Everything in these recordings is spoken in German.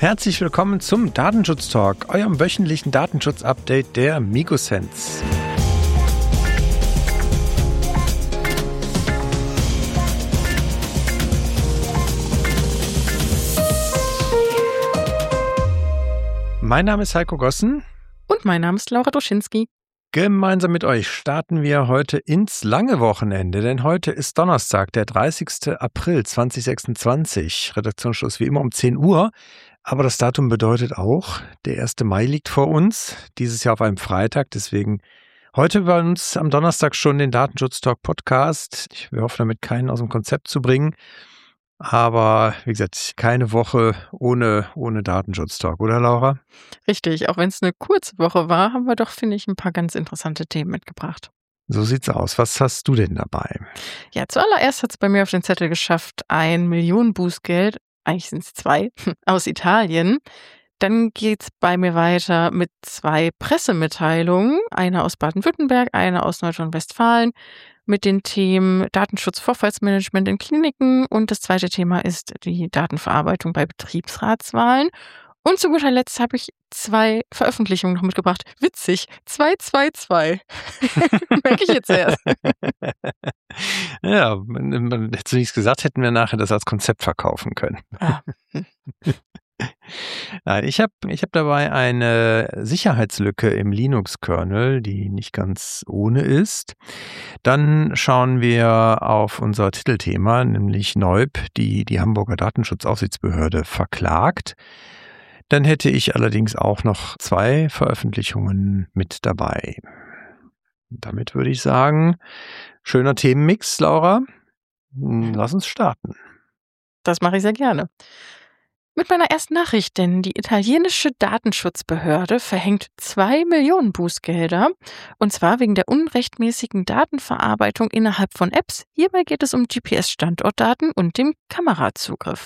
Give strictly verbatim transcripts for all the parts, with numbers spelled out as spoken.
Herzlich willkommen zum Datenschutz-Talk, eurem wöchentlichen Datenschutz-Update der Migosense. Mein Name ist Heiko Gossen. Und mein Name ist Laura Doschinski. Gemeinsam mit euch starten wir heute ins lange Wochenende, denn heute ist Donnerstag, der dreißigster April zweitausendsechsundzwanzig. Redaktionsschluss wie immer um zehn Uhr, aber das Datum bedeutet auch, der erste Mai liegt vor uns, dieses Jahr auf einem Freitag, deswegen heute bei uns am Donnerstag schon den Datenschutz-Talk-Podcast. Wir hoffen damit keinen aus dem Konzept zu bringen. Aber wie gesagt, keine Woche ohne, ohne Datenschutz-Talk, oder Laura? Richtig, auch wenn es eine kurze Woche war, haben wir doch, finde ich, ein paar ganz interessante Themen mitgebracht. So sieht's aus. Was hast du denn dabei? Ja, zuallererst hat es bei mir auf den Zettel geschafft, ein Millionen-Bußgeld, eigentlich sind es zwei, aus Italien. Dann geht's bei mir weiter mit zwei Pressemitteilungen, eine aus Baden-Württemberg, eine aus Nordrhein-Westfalen, mit den Themen Datenschutz-Vorfallsmanagement in Kliniken und das zweite Thema ist die Datenverarbeitung bei Betriebsratswahlen. Und zu guter Letzt habe ich zwei Veröffentlichungen noch mitgebracht. Witzig, zwei zwei zwei. Merke ich jetzt erst. Ja, man, man hätte nichts gesagt, hätten wir nachher das als Konzept verkaufen können. Ah. Nein, ich habe ich hab dabei eine Sicherheitslücke im Linux-Kernel, die nicht ganz ohne ist. Dann schauen wir auf unser Titelthema, nämlich Neub, die die Hamburger Datenschutzaufsichtsbehörde verklagt. Dann hätte ich allerdings auch noch zwei Veröffentlichungen mit dabei. Damit würde ich sagen, schöner Themenmix, Laura. Lass uns starten. Das mache ich sehr gerne. Mit meiner ersten Nachricht, denn die italienische Datenschutzbehörde verhängt zwei Millionen Bußgelder, und zwar wegen der unrechtmäßigen Datenverarbeitung innerhalb von Apps. Hierbei geht es um G P S-Standortdaten und dem Kamerazugriff.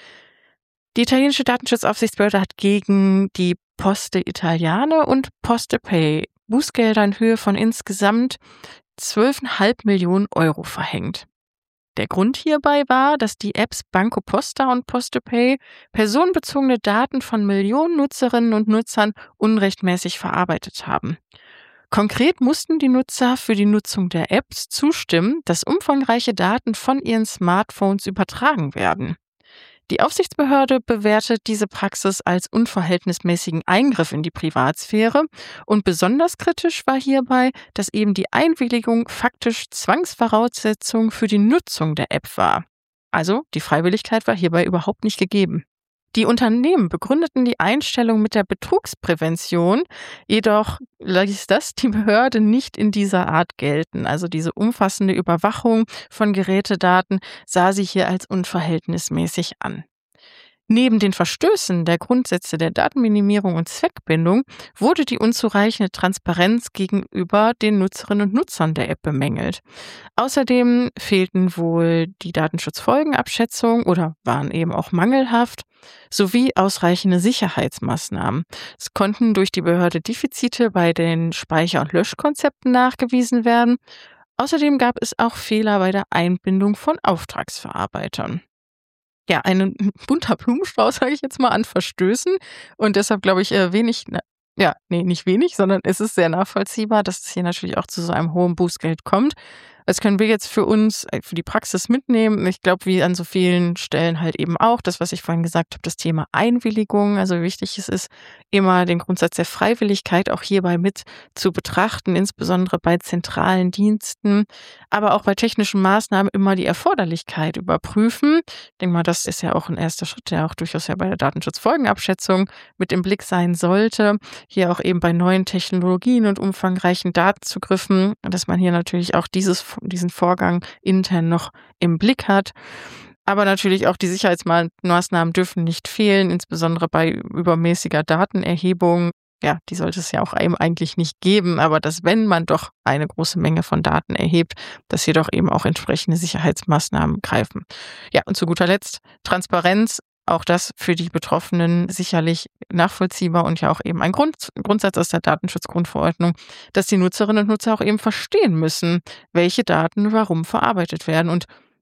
Die italienische Datenschutzaufsichtsbehörde hat gegen die Poste Italiane und PostePay Bußgelder in Höhe von insgesamt zwölf Komma fünf Millionen Euro verhängt. Der Grund hierbei war, dass die Apps BancoPosta und PostePay personenbezogene Daten von Millionen Nutzerinnen und Nutzern unrechtmäßig verarbeitet haben. Konkret mussten die Nutzer für die Nutzung der Apps zustimmen, dass umfangreiche Daten von ihren Smartphones übertragen werden. Die Aufsichtsbehörde bewertet diese Praxis als unverhältnismäßigen Eingriff in die Privatsphäre und besonders kritisch war hierbei, dass eben die Einwilligung faktisch Zwangsvoraussetzung für die Nutzung der App war. Also die Freiwilligkeit war hierbei überhaupt nicht gegeben. Die Unternehmen begründeten die Einstellung mit der Betrugsprävention, jedoch ließ das die Behörde nicht in dieser Art gelten. Also diese umfassende Überwachung von Gerätedaten sah sie hier als unverhältnismäßig an. Neben den Verstößen der Grundsätze der Datenminimierung und Zweckbindung wurde die unzureichende Transparenz gegenüber den Nutzerinnen und Nutzern der App bemängelt. Außerdem fehlten wohl die Datenschutzfolgenabschätzung oder waren eben auch mangelhaft, sowie ausreichende Sicherheitsmaßnahmen. Es konnten durch die Behörde Defizite bei den Speicher- und Löschkonzepten nachgewiesen werden. Außerdem gab es auch Fehler bei der Einbindung von Auftragsverarbeitern. Ja, ein bunter Blumenstrauß, sage ich jetzt mal, an Verstößen und deshalb glaube ich äh, wenig, na, ja, nee, nicht wenig, sondern es ist sehr nachvollziehbar, dass es hier natürlich auch zu so einem hohen Bußgeld kommt. Das können wir jetzt für uns, für die Praxis mitnehmen. Ich glaube, wie an so vielen Stellen halt eben auch, das, was ich vorhin gesagt habe, das Thema Einwilligung. Also wichtig ist es, immer den Grundsatz der Freiwilligkeit auch hierbei mit zu betrachten, insbesondere bei zentralen Diensten, aber auch bei technischen Maßnahmen immer die Erforderlichkeit überprüfen. Ich denke mal, das ist ja auch ein erster Schritt, der auch durchaus ja bei der Datenschutzfolgenabschätzung mit im Blick sein sollte. Hier auch eben bei neuen Technologien und umfangreichen Datenzugriffen, dass man hier natürlich auch dieses diesen Vorgang intern noch im Blick hat. Aber natürlich auch die Sicherheitsmaßnahmen dürfen nicht fehlen, insbesondere bei übermäßiger Datenerhebung. Ja, die sollte es ja auch eben eigentlich nicht geben, aber dass, wenn man doch eine große Menge von Daten erhebt, dass hier doch eben auch entsprechende Sicherheitsmaßnahmen greifen. Ja, und zu guter Letzt Transparenz. Auch das für die Betroffenen sicherlich nachvollziehbar und ja auch eben ein Grund, Grundsatz aus der Datenschutzgrundverordnung, dass die Nutzerinnen und Nutzer auch eben verstehen müssen, welche Daten warum verarbeitet werden. Und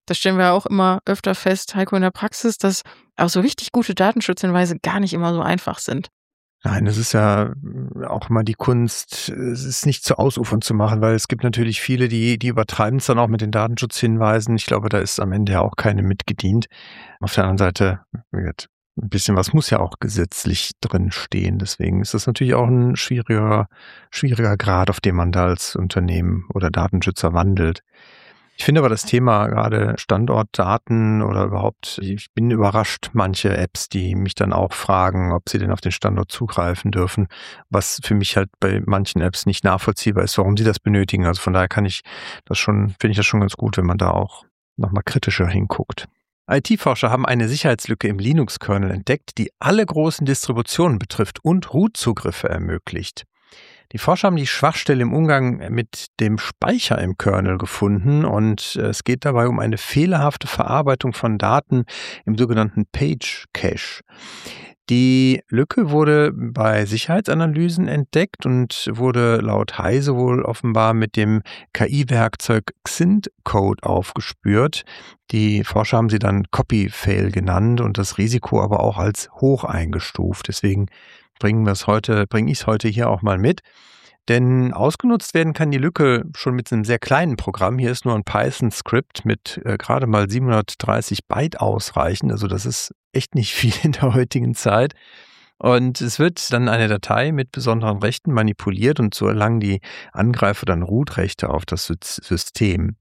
Das stellen wir auch immer öfter fest, Heiko, in der Praxis, dass auch so richtig gute Datenschutzhinweise gar nicht immer so einfach sind. Nein, es ist ja auch immer die Kunst, es ist nicht zu ausufernd zu machen, weil es gibt natürlich viele, die, die übertreiben es dann auch mit den Datenschutzhinweisen. Ich glaube, da ist am Ende ja auch keine mitgedient. Auf der anderen Seite, ein bisschen was muss ja auch gesetzlich drin stehen. Deswegen ist das natürlich auch ein schwieriger, schwieriger Grad, auf dem man da als Unternehmen oder Datenschützer wandelt. Ich finde aber das Thema gerade Standortdaten oder überhaupt, ich bin überrascht, manche Apps, die mich dann auch fragen, ob sie denn auf den Standort zugreifen dürfen, was für mich halt bei manchen Apps nicht nachvollziehbar ist, warum sie das benötigen. Also von daher kann ich das schon, finde ich das schon ganz gut, wenn man da auch nochmal kritischer hinguckt. I T-Forscher haben eine Sicherheitslücke im Linux-Kernel entdeckt, die alle großen Distributionen betrifft und Root-Zugriffe ermöglicht. Die Forscher haben die Schwachstelle im Umgang mit dem Speicher im Kernel gefunden und es geht dabei um eine fehlerhafte Verarbeitung von Daten im sogenannten Page Cache. Die Lücke wurde bei Sicherheitsanalysen entdeckt und wurde laut Heise wohl offenbar mit dem K I-Werkzeug Xint-Code aufgespürt. Die Forscher haben sie dann Copy-Fail genannt und das Risiko aber auch als hoch eingestuft. Deswegen bringen wir es heute, bringe ich es heute hier auch mal mit. Denn ausgenutzt werden kann die Lücke schon mit einem sehr kleinen Programm. Hier ist nur ein Python-Skript mit äh, gerade mal siebenhundertdreißig Byte ausreichend. Also das ist echt nicht viel in der heutigen Zeit. Und es wird dann eine Datei mit besonderen Rechten manipuliert und so erlangen die Angreifer dann Root-Rechte auf das System.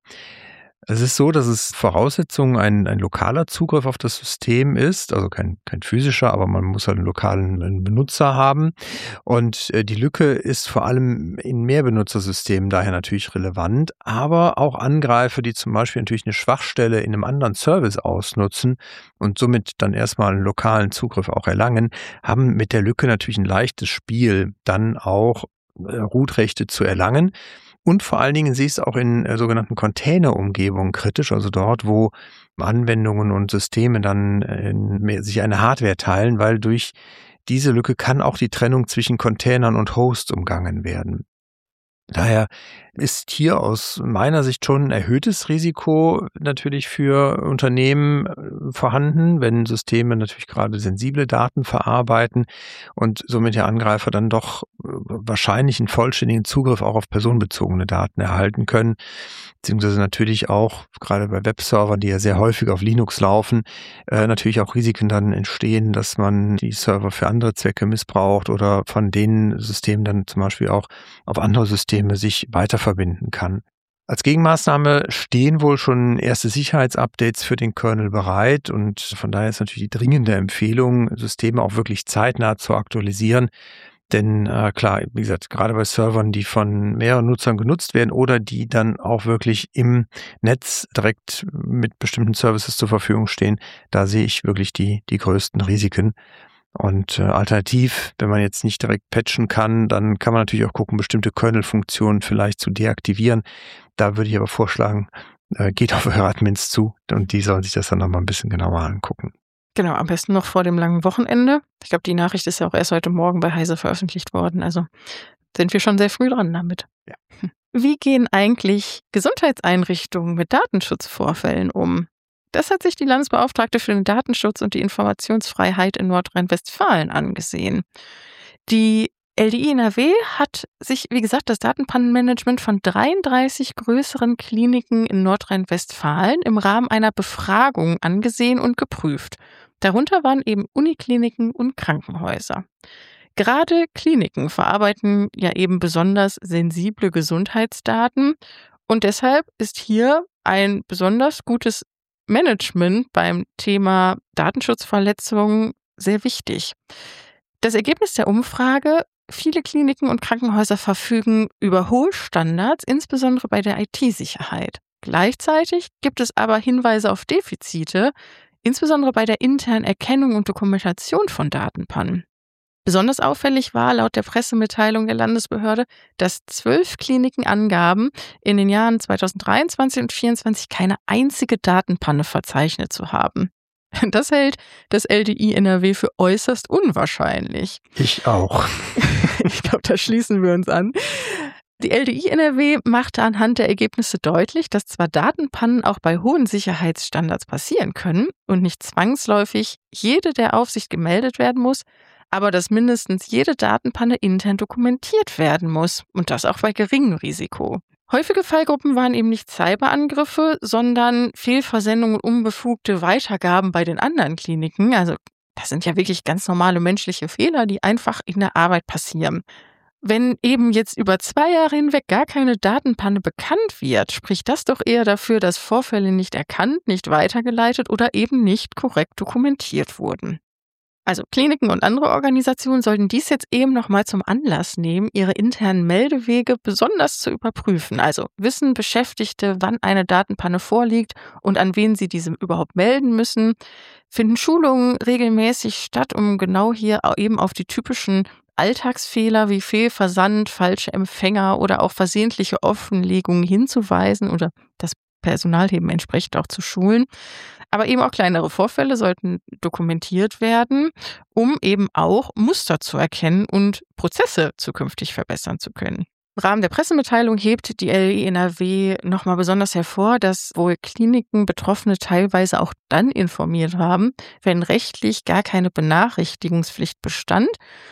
Es ist so, dass es Voraussetzung ein, ein lokaler Zugriff auf das System ist, also kein, kein physischer, aber man muss halt einen lokalen einen Benutzer haben. Und äh, die Lücke ist vor allem in Mehrbenutzersystemen daher natürlich relevant, aber auch Angreifer, die zum Beispiel natürlich eine Schwachstelle in einem anderen Service ausnutzen und somit dann erstmal einen lokalen Zugriff auch erlangen, haben mit der Lücke natürlich ein leichtes Spiel, dann auch äh, Root-Rechte zu erlangen. Und vor allen Dingen sehe ich es auch in äh, sogenannten Container-Umgebungen kritisch, also dort, wo Anwendungen und Systeme dann äh, sich eine Hardware teilen, weil durch diese Lücke kann auch die Trennung zwischen Containern und Hosts umgangen werden. Daher ist hier aus meiner Sicht schon ein erhöhtes Risiko natürlich für Unternehmen vorhanden, wenn Systeme natürlich gerade sensible Daten verarbeiten und somit der Angreifer dann doch wahrscheinlich einen vollständigen Zugriff auch auf personenbezogene Daten erhalten können, beziehungsweise natürlich auch gerade bei Webservern, die ja sehr häufig auf Linux laufen, äh, natürlich auch Risiken dann entstehen, dass man die Server für andere Zwecke missbraucht oder von den Systemen dann zum Beispiel auch auf andere Systeme sich weiter verbinden kann. Als Gegenmaßnahme stehen wohl schon erste Sicherheitsupdates für den Kernel bereit und von daher ist natürlich die dringende Empfehlung, Systeme auch wirklich zeitnah zu aktualisieren. Denn äh, klar, wie gesagt, gerade bei Servern, die von mehreren Nutzern genutzt werden oder die dann auch wirklich im Netz direkt mit bestimmten Services zur Verfügung stehen, da sehe ich wirklich die, die größten Risiken. Und äh, alternativ, wenn man jetzt nicht direkt patchen kann, dann kann man natürlich auch gucken, bestimmte Kernel-Funktionen vielleicht zu deaktivieren. Da würde ich aber vorschlagen, äh, geht auf eure Admins zu und die sollen sich das dann nochmal ein bisschen genauer angucken. Genau, am besten noch vor dem langen Wochenende. Ich glaube, die Nachricht ist ja auch erst heute Morgen bei Heise veröffentlicht worden. Also sind wir schon sehr früh dran damit. Ja. Wie gehen eigentlich Gesundheitseinrichtungen mit Datenschutzvorfällen um? Das hat sich die Landesbeauftragte für den Datenschutz und die Informationsfreiheit in Nordrhein-Westfalen angesehen. Die L D I N R W hat sich, wie gesagt, das Datenpannenmanagement von dreiunddreißig größeren Kliniken in Nordrhein-Westfalen im Rahmen einer Befragung angesehen und geprüft. Darunter waren eben Unikliniken und Krankenhäuser. Gerade Kliniken verarbeiten ja eben besonders sensible Gesundheitsdaten und deshalb ist hier ein besonders gutes Management beim Thema Datenschutzverletzungen sehr wichtig. Das Ergebnis der Umfrage: Viele Kliniken und Krankenhäuser verfügen über hohe Standards, insbesondere bei der I T-Sicherheit. Gleichzeitig gibt es aber Hinweise auf Defizite, insbesondere bei der internen Erkennung und Dokumentation von Datenpannen. Besonders auffällig war laut der Pressemitteilung der Landesbehörde, dass zwölf Kliniken angaben, in den Jahren zweitausenddreiundzwanzig und zweitausendvierundzwanzig keine einzige Datenpanne verzeichnet zu haben. Das hält das L D I N R W für äußerst unwahrscheinlich. Ich auch. Ich glaube, da schließen wir uns an. Die L D I N R W machte anhand der Ergebnisse deutlich, dass zwar Datenpannen auch bei hohen Sicherheitsstandards passieren können und nicht zwangsläufig jede der Aufsicht gemeldet werden muss, aber dass mindestens jede Datenpanne intern dokumentiert werden muss und das auch bei geringem Risiko. Häufige Fallgruppen waren eben nicht Cyberangriffe, sondern Fehlversendungen und unbefugte Weitergaben bei den anderen Kliniken. Also das sind ja wirklich ganz normale menschliche Fehler, die einfach in der Arbeit passieren. Wenn eben jetzt über zwei Jahre hinweg gar keine Datenpanne bekannt wird, spricht das doch eher dafür, dass Vorfälle nicht erkannt, nicht weitergeleitet oder eben nicht korrekt dokumentiert wurden. Also Kliniken und andere Organisationen sollten dies jetzt eben nochmal zum Anlass nehmen, ihre internen Meldewege besonders zu überprüfen. Also wissen Beschäftigte, wann eine Datenpanne vorliegt und an wen sie diese überhaupt melden müssen? Finden Schulungen regelmäßig statt, um genau hier eben auf die typischen Alltagsfehler wie Fehlversand, falsche Empfänger oder auch versehentliche Offenlegungen hinzuweisen oder das Personal eben entsprechend auch zu schulen. Aber eben auch kleinere Vorfälle sollten dokumentiert werden, um eben auch Muster zu erkennen und Prozesse zukünftig verbessern zu können. Im Rahmen der Pressemitteilung hebt die L D I N R W nochmal besonders hervor, dass wohl Kliniken Betroffene teilweise auch dann informiert haben, wenn rechtlich gar keine Benachrichtigungspflicht bestand.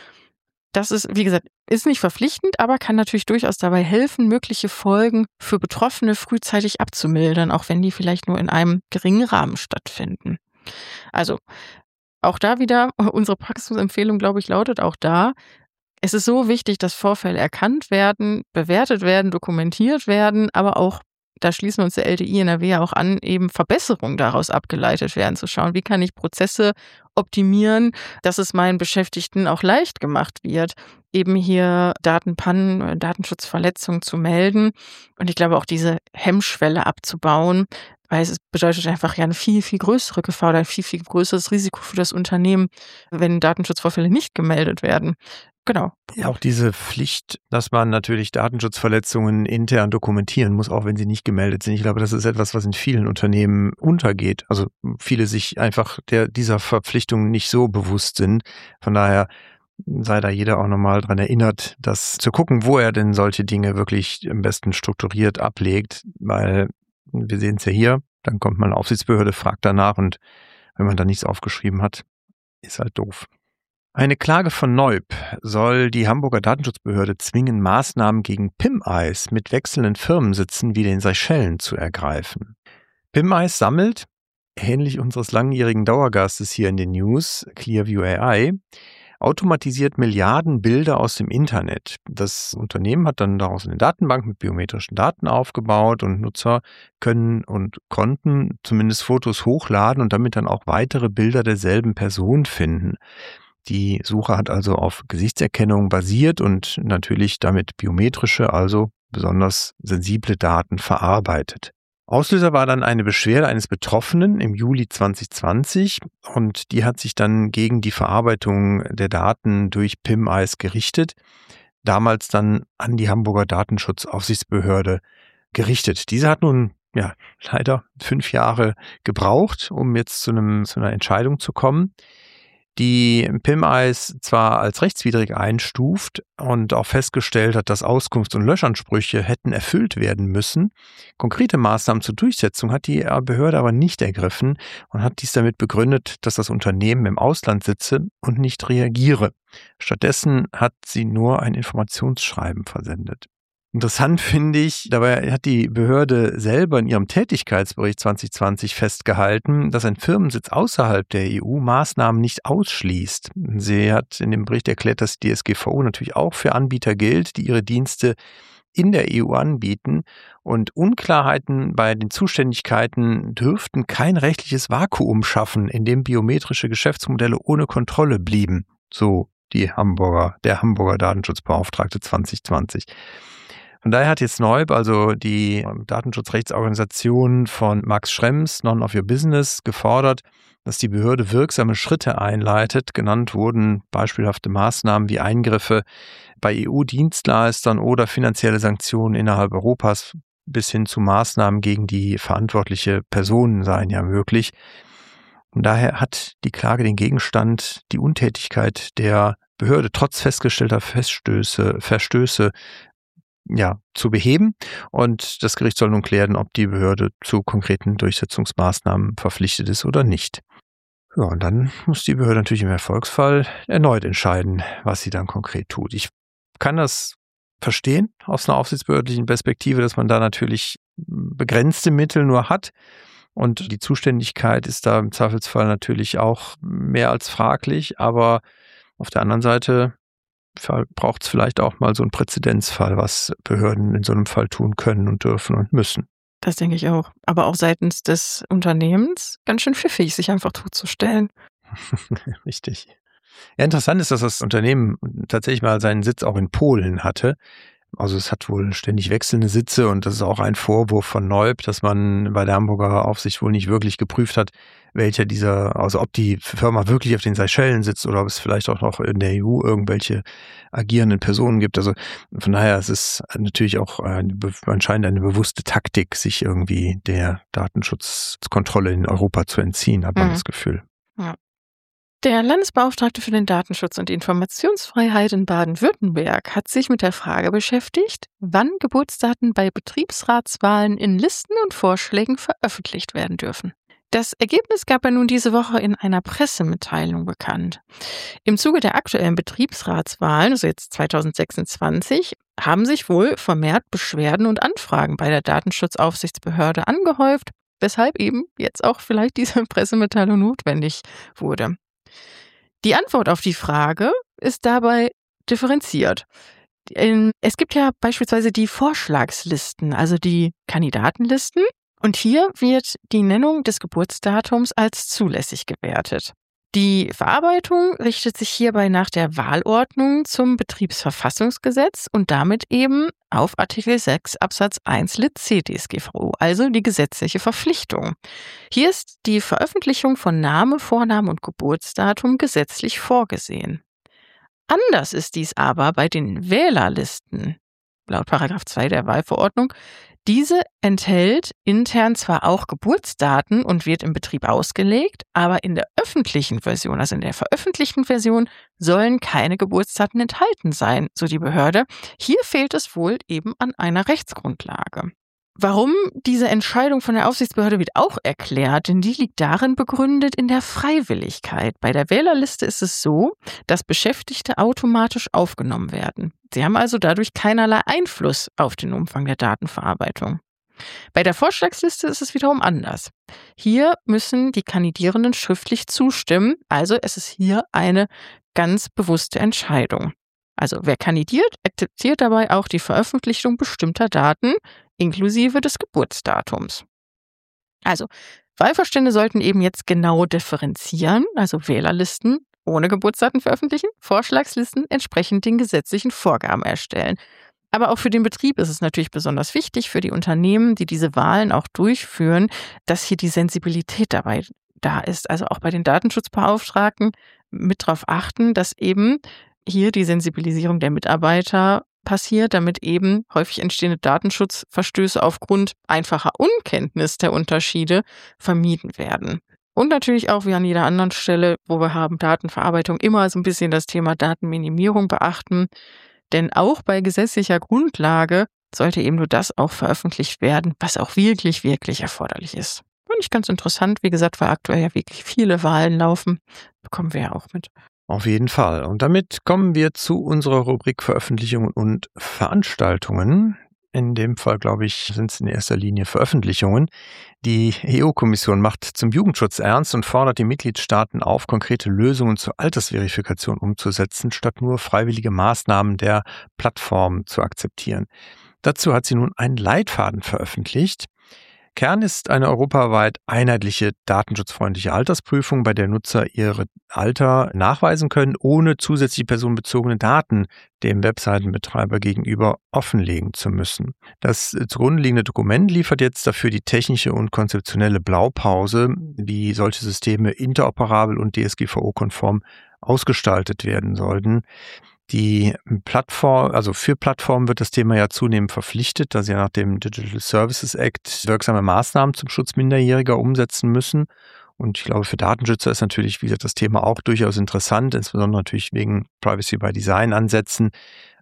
Das ist, wie gesagt, ist nicht verpflichtend, aber kann natürlich durchaus dabei helfen, mögliche Folgen für Betroffene frühzeitig abzumildern, auch wenn die vielleicht nur in einem geringen Rahmen stattfinden. Also auch da wieder, unsere Praxisempfehlung, glaube ich, lautet auch da, es ist so wichtig, dass Vorfälle erkannt werden, bewertet werden, dokumentiert werden, aber auch, da schließen wir uns der L D I N R W ja auch an, eben Verbesserungen daraus abgeleitet werden, zu schauen, wie kann ich Prozesse optimieren, dass es meinen Beschäftigten auch leicht gemacht wird, eben hier Datenpannen, Datenschutzverletzungen zu melden. Und ich glaube auch diese Hemmschwelle abzubauen, weil es bedeutet einfach ja eine viel, viel größere Gefahr oder ein viel, viel größeres Risiko für das Unternehmen, wenn Datenschutzvorfälle nicht gemeldet werden. Genau. Ja, auch diese Pflicht, dass man natürlich Datenschutzverletzungen intern dokumentieren muss, auch wenn sie nicht gemeldet sind. Ich glaube, das ist etwas, was in vielen Unternehmen untergeht. Also viele sich einfach der, dieser Verpflichtung nicht so bewusst sind. Von daher sei da jeder auch nochmal dran erinnert, das zu gucken, wo er denn solche Dinge wirklich am besten strukturiert ablegt, weil wir sehen es ja hier, dann kommt mal eine Aufsichtsbehörde, fragt danach und wenn man da nichts aufgeschrieben hat, ist halt doof. Eine Klage von Neub soll die Hamburger Datenschutzbehörde zwingen, Maßnahmen gegen PimEyes mit wechselnden Firmensitzen wie den Seychellen zu ergreifen. PimEyes sammelt, ähnlich unseres langjährigen Dauergastes hier in den News, Clearview A I, automatisiert Milliarden Bilder aus dem Internet. Das Unternehmen hat dann daraus eine Datenbank mit biometrischen Daten aufgebaut und Nutzer können und konnten zumindest Fotos hochladen und damit dann auch weitere Bilder derselben Person finden. Die Suche hat also auf Gesichtserkennung basiert und natürlich damit biometrische, also besonders sensible Daten verarbeitet. Auslöser war dann eine Beschwerde eines Betroffenen im Juli zwanzig zwanzig und die hat sich dann gegen die Verarbeitung der Daten durch PimEyes gerichtet, damals dann an die Hamburger Datenschutzaufsichtsbehörde gerichtet. Diese hat nun ja leider fünf Jahre gebraucht, um jetzt zu einem zu einer Entscheidung zu kommen, die PimEyes zwar als rechtswidrig einstuft und auch festgestellt hat, dass Auskunfts- und Löschansprüche hätten erfüllt werden müssen. Konkrete Maßnahmen zur Durchsetzung hat die Behörde aber nicht ergriffen und hat dies damit begründet, dass das Unternehmen im Ausland sitze und nicht reagiere. Stattdessen hat sie nur ein Informationsschreiben versendet. Interessant finde ich, dabei hat die Behörde selber in ihrem Tätigkeitsbericht zwanzig zwanzig festgehalten, dass ein Firmensitz außerhalb der E U Maßnahmen nicht ausschließt. Sie hat in dem Bericht erklärt, dass die D S G V O natürlich auch für Anbieter gilt, die ihre Dienste in der E U anbieten und Unklarheiten bei den Zuständigkeiten dürften kein rechtliches Vakuum schaffen, in dem biometrische Geschäftsmodelle ohne Kontrolle blieben. So die Hamburger, der Hamburger Datenschutzbeauftragte zwanzig zwanzig. Von daher hat jetzt Neub, also die Datenschutzrechtsorganisation von Max Schrems, None of Your Business, gefordert, dass die Behörde wirksame Schritte einleitet. Genannt wurden beispielhafte Maßnahmen wie Eingriffe bei E U-Dienstleistern oder finanzielle Sanktionen innerhalb Europas bis hin zu Maßnahmen gegen die verantwortliche Person seien ja möglich. Und daher hat die Klage den Gegenstand, die Untätigkeit der Behörde trotz festgestellter Feststöße, Verstöße ja, zu beheben. Und das Gericht soll nun klären, ob die Behörde zu konkreten Durchsetzungsmaßnahmen verpflichtet ist oder nicht. Ja, und dann muss die Behörde natürlich im Erfolgsfall erneut entscheiden, was sie dann konkret tut. Ich kann das verstehen aus einer aufsichtsbehördlichen Perspektive, dass man da natürlich begrenzte Mittel nur hat. Und die Zuständigkeit ist da im Zweifelsfall natürlich auch mehr als fraglich. Aber auf der anderen Seite braucht es vielleicht auch mal so einen Präzedenzfall, was Behörden in so einem Fall tun können und dürfen und müssen. Das denke ich auch. Aber auch seitens des Unternehmens ganz schön pfiffig, sich einfach totzustellen. Richtig. Ja, interessant ist, dass das Unternehmen tatsächlich mal seinen Sitz auch in Polen hatte. Also es hat wohl ständig wechselnde Sitze und das ist auch ein Vorwurf von Neub, dass man bei der Hamburger Aufsicht wohl nicht wirklich geprüft hat, welcher dieser, also ob die Firma wirklich auf den Seychellen sitzt oder ob es vielleicht auch noch in der E U irgendwelche agierenden Personen gibt. Also von daher es ist es natürlich auch eine, anscheinend eine bewusste Taktik, sich irgendwie der Datenschutzkontrolle in Europa zu entziehen, hat man Mhm. das Gefühl. Ja. Der Landesbeauftragte für den Datenschutz und die Informationsfreiheit in Baden-Württemberg hat sich mit der Frage beschäftigt, wann Geburtsdaten bei Betriebsratswahlen in Listen und Vorschlägen veröffentlicht werden dürfen. Das Ergebnis gab er nun diese Woche in einer Pressemitteilung bekannt. Im Zuge der aktuellen Betriebsratswahlen, also jetzt zwanzig sechsundzwanzig, haben sich wohl vermehrt Beschwerden und Anfragen bei der Datenschutzaufsichtsbehörde angehäuft, weshalb eben jetzt auch vielleicht diese Pressemitteilung notwendig wurde. Die Antwort auf die Frage ist dabei differenziert. Es gibt ja beispielsweise die Vorschlagslisten, also die Kandidatenlisten. Und hier wird die Nennung des Geburtsdatums als zulässig gewertet. Die Verarbeitung richtet sich hierbei nach der Wahlordnung zum Betriebsverfassungsgesetz und damit eben auf Artikel sechs Absatz eins Lit C D S G V O, also die gesetzliche Verpflichtung. Hier ist die Veröffentlichung von Name, Vorname und Geburtsdatum gesetzlich vorgesehen. Anders ist dies aber bei den Wählerlisten, laut Paragraph zwei der Wahlverordnung. Diese enthält intern zwar auch Geburtsdaten und wird im Betrieb ausgelegt, aber in der öffentlichen Version, also in der veröffentlichten Version, sollen keine Geburtsdaten enthalten sein, so die Behörde. Hier fehlt es wohl eben an einer Rechtsgrundlage. Warum diese Entscheidung von der Aufsichtsbehörde wird auch erklärt, denn die liegt darin begründet in der Freiwilligkeit. Bei der Wählerliste ist es so, dass Beschäftigte automatisch aufgenommen werden. Sie haben also dadurch keinerlei Einfluss auf den Umfang der Datenverarbeitung. Bei der Vorschlagsliste ist es wiederum anders. Hier müssen die Kandidierenden schriftlich zustimmen, also es ist hier eine ganz bewusste Entscheidung. Also wer kandidiert, akzeptiert dabei auch die Veröffentlichung bestimmter Daten, inklusive des Geburtsdatums. Also Wahlvorstände sollten eben jetzt genau differenzieren, also Wählerlisten ohne Geburtsdaten veröffentlichen, Vorschlagslisten entsprechend den gesetzlichen Vorgaben erstellen. Aber auch für den Betrieb ist es natürlich besonders wichtig, für die Unternehmen, die diese Wahlen auch durchführen, dass hier die Sensibilität dabei da ist. Also auch bei den Datenschutzbeauftragten mit darauf achten, dass eben hier die Sensibilisierung der Mitarbeiter passiert, damit eben häufig entstehende Datenschutzverstöße aufgrund einfacher Unkenntnis der Unterschiede vermieden werden. Und natürlich auch wie an jeder anderen Stelle, wo wir haben Datenverarbeitung, immer so ein bisschen das Thema Datenminimierung beachten. Denn auch bei gesetzlicher Grundlage sollte eben nur das auch veröffentlicht werden, was auch wirklich, wirklich erforderlich ist. Finde ich ganz interessant. Wie gesagt, weil aktuell ja wirklich viele Wahlen laufen, bekommen wir ja auch mit. Auf jeden Fall. Und damit kommen wir zu unserer Rubrik Veröffentlichungen und Veranstaltungen. In dem Fall, glaube ich, sind es in erster Linie Veröffentlichungen. Die E U-Kommission macht zum Jugendschutz ernst und fordert die Mitgliedstaaten auf, konkrete Lösungen zur Altersverifikation umzusetzen, statt nur freiwillige Maßnahmen der Plattform zu akzeptieren. Dazu hat sie nun einen Leitfaden veröffentlicht. Kern ist eine europaweit einheitliche datenschutzfreundliche Altersprüfung, bei der Nutzer ihre Alter nachweisen können, ohne zusätzlich personenbezogene Daten dem Webseitenbetreiber gegenüber offenlegen zu müssen. Das zugrunde liegende Dokument liefert jetzt dafür die technische und konzeptionelle Blaupause, wie solche Systeme interoperabel und D S G V O-konform ausgestaltet werden sollten. Die Plattform, also für Plattformen wird das Thema ja zunehmend verpflichtet, da sie ja nach dem Digital Services Act wirksame Maßnahmen zum Schutz Minderjähriger umsetzen müssen. Und ich glaube, für Datenschützer ist natürlich, wie gesagt, das Thema auch durchaus interessant, insbesondere natürlich wegen Privacy by Design Ansätzen.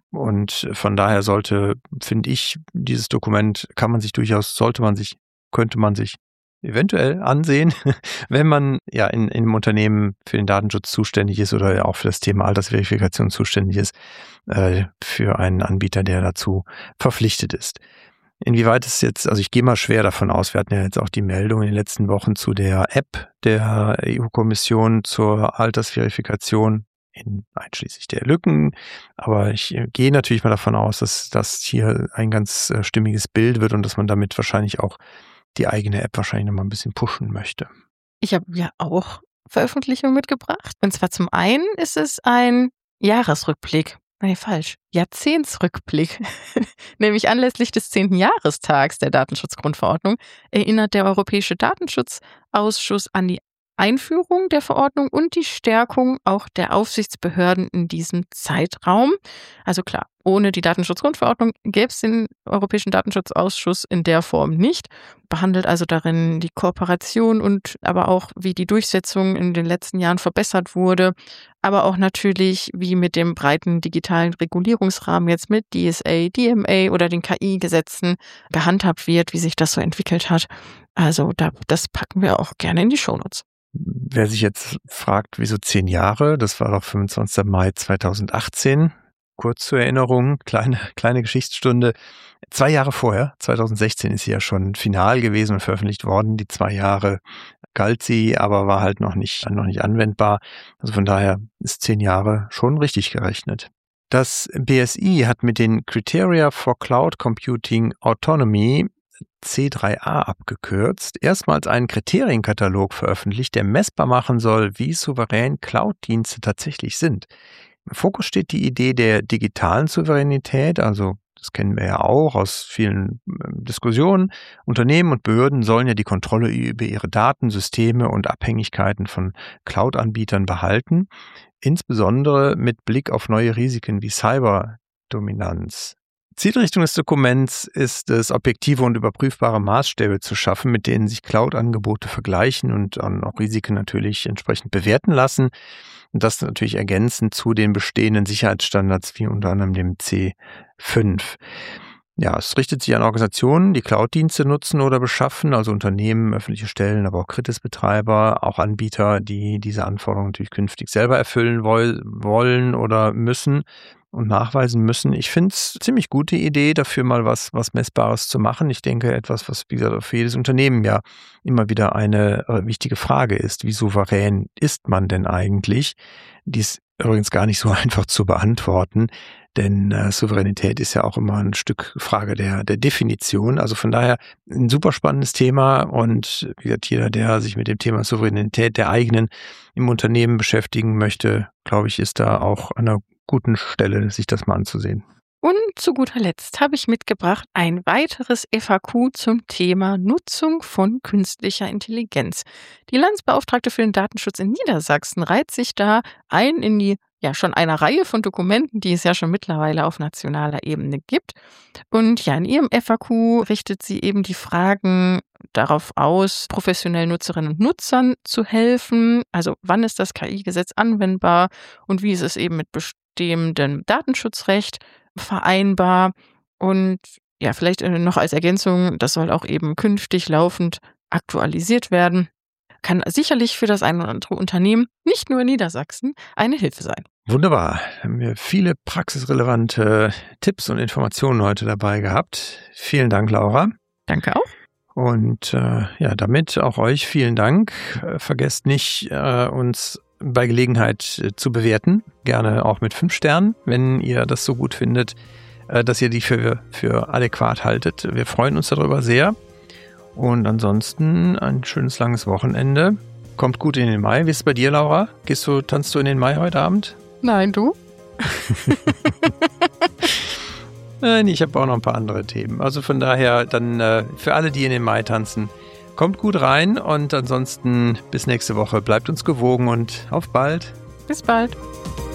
Und von daher sollte, finde ich, dieses Dokument kann man sich durchaus, sollte man sich, könnte man sich eventuell ansehen, wenn man ja in, in einem Unternehmen für den Datenschutz zuständig ist oder auch für das Thema Altersverifikation zuständig ist, äh, für einen Anbieter, der dazu verpflichtet ist. Inwieweit es jetzt, also ich gehe mal schwer davon aus, wir hatten ja jetzt auch die Meldung in den letzten Wochen zu der App der E U-Kommission zur Altersverifikation, in, einschließlich der Lücken, aber ich gehe natürlich mal davon aus, dass das hier ein ganz äh, stimmiges Bild wird und dass man damit wahrscheinlich auch die eigene App wahrscheinlich noch mal ein bisschen pushen möchte. Ich habe ja auch Veröffentlichungen mitgebracht. Und zwar zum einen ist es ein Jahresrückblick. Nee, falsch. Jahrzehntsrückblick. Nämlich anlässlich des zehnten Jahrestags der Datenschutzgrundverordnung erinnert der Europäische Datenschutzausschuss an die Einführung der Verordnung und die Stärkung auch der Aufsichtsbehörden in diesem Zeitraum. Also klar, ohne die Datenschutzgrundverordnung gäbe es den Europäischen Datenschutzausschuss in der Form nicht. Behandelt also darin die Kooperation und aber auch, wie die Durchsetzung in den letzten Jahren verbessert wurde. Aber auch natürlich, wie mit dem breiten digitalen Regulierungsrahmen jetzt mit D S A, D M A oder den K I-Gesetzen gehandhabt wird, wie sich das so entwickelt hat. Also da, das packen wir auch gerne in die Shownotes. Wer sich jetzt fragt, wieso zehn Jahre, das war doch fünfundzwanzigster Mai zweitausendachtzehn. Kurz zur Erinnerung, kleine, kleine Geschichtsstunde. Zwei Jahre vorher, zweitausendsechzehn, ist sie ja schon final gewesen und veröffentlicht worden. Die zwei Jahre galt sie, aber war halt noch nicht, noch nicht anwendbar. Also von daher ist zehn Jahre schon richtig gerechnet. Das B S I hat mit den Criteria for Cloud Computing Autonomy, C drei A abgekürzt, erstmals einen Kriterienkatalog veröffentlicht, der messbar machen soll, wie souverän Cloud-Dienste tatsächlich sind. Im Fokus steht die Idee der digitalen Souveränität, also das kennen wir ja auch aus vielen Diskussionen. Unternehmen und Behörden sollen ja die Kontrolle über ihre Daten, Systeme und Abhängigkeiten von Cloud-Anbietern behalten, insbesondere mit Blick auf neue Risiken wie Cyberdominanz. Zielrichtung des Dokuments ist es, objektive und überprüfbare Maßstäbe zu schaffen, mit denen sich Cloud-Angebote vergleichen und auch Risiken natürlich entsprechend bewerten lassen. Und das natürlich ergänzend zu den bestehenden Sicherheitsstandards wie unter anderem dem C fünf. Ja, es richtet sich an Organisationen, die Cloud-Dienste nutzen oder beschaffen, also Unternehmen, öffentliche Stellen, aber auch Kritisbetreiber, auch Anbieter, die diese Anforderungen natürlich künftig selber erfüllen wollen oder müssen und nachweisen müssen. Ich finde es eine ziemlich gute Idee, dafür mal was, was Messbares zu machen. Ich denke, etwas, was, wie gesagt, für jedes Unternehmen ja immer wieder eine wichtige Frage ist. Wie souverän ist man denn eigentlich? Die ist übrigens gar nicht so einfach zu beantworten, denn äh, Souveränität ist ja auch immer ein Stück Frage der, der Definition. Also von daher ein super spannendes Thema und wie gesagt, jeder, der sich mit dem Thema Souveränität der eigenen im Unternehmen beschäftigen möchte, glaube ich, ist da auch an einer guten Stelle, sich das mal anzusehen. Und zu guter Letzt habe ich mitgebracht ein weiteres F A Q zum Thema Nutzung von künstlicher Intelligenz. Die Landesbeauftragte für den Datenschutz in Niedersachsen reiht sich da ein in die ja schon eine Reihe von Dokumenten, die es ja schon mittlerweile auf nationaler Ebene gibt. Und ja, in ihrem F A Q richtet sie eben die Fragen darauf aus, professionellen Nutzerinnen und Nutzern zu helfen. Also wann ist das K I-Gesetz anwendbar und wie ist es eben mit bestehendem Datenschutzrecht vereinbar? Und ja, vielleicht noch als Ergänzung, das soll auch eben künftig laufend aktualisiert werden. Kann sicherlich für das ein oder andere Unternehmen, nicht nur in Niedersachsen, eine Hilfe sein. Wunderbar. Haben wir viele praxisrelevante Tipps und Informationen heute dabei gehabt. Vielen Dank, Laura. Danke auch. Und äh, ja, damit auch euch vielen Dank. Äh, vergesst nicht, äh, uns bei Gelegenheit äh, zu bewerten. Gerne auch mit fünf Sternen, wenn ihr das so gut findet, äh, dass ihr die für, für adäquat haltet. Wir freuen uns darüber sehr. Und ansonsten ein schönes langes Wochenende. Kommt gut in den Mai. Wie ist es bei dir, Laura? Gehst du, tanzt du in den Mai heute Abend? Nein, du? Nein, ich habe auch noch ein paar andere Themen. Also von daher dann äh, für alle, die in den Mai tanzen, kommt gut rein und ansonsten bis nächste Woche. Bleibt uns gewogen und auf bald. Bis bald.